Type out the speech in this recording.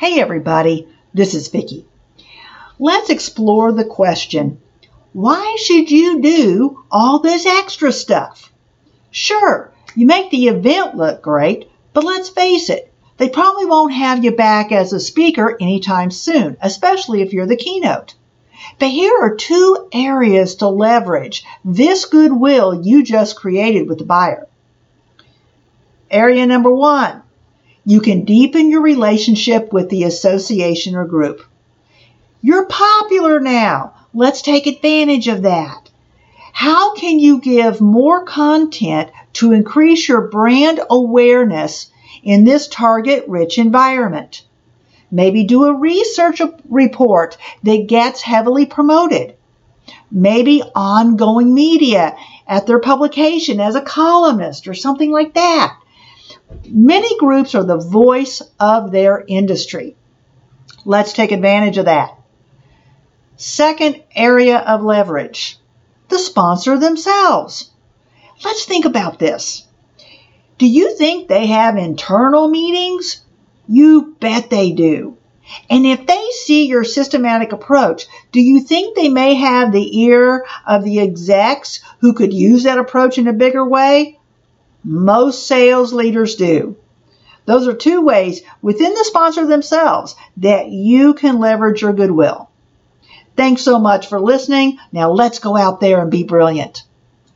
Hey everybody, this is Vicki. Let's explore the question, why should you do all this extra stuff? Sure, you make the event look great, but let's face it, they probably won't have you back as a speaker anytime soon, especially if you're the keynote. But here are two areas to leverage this goodwill you just created with the buyer. Area number one, you can deepen your relationship with the association or group. You're popular now. Let's take advantage of that. How can you give more content to increase your brand awareness in this target-rich environment? Maybe do a research report that gets heavily promoted. Maybe ongoing media at their publication as a columnist or something like that. Many groups are the voice of their industry. Let's take advantage of that. Second area of leverage, the sponsor themselves. Let's think about this. Do you think they have internal meetings? You bet they do. And if they see your systematic approach, do you think they may have the ear of the execs who could use that approach in a bigger way? Most sales leaders do. Those are two ways within the sponsor themselves that you can leverage your goodwill. Thanks so much for listening. Now let's go out there and be brilliant.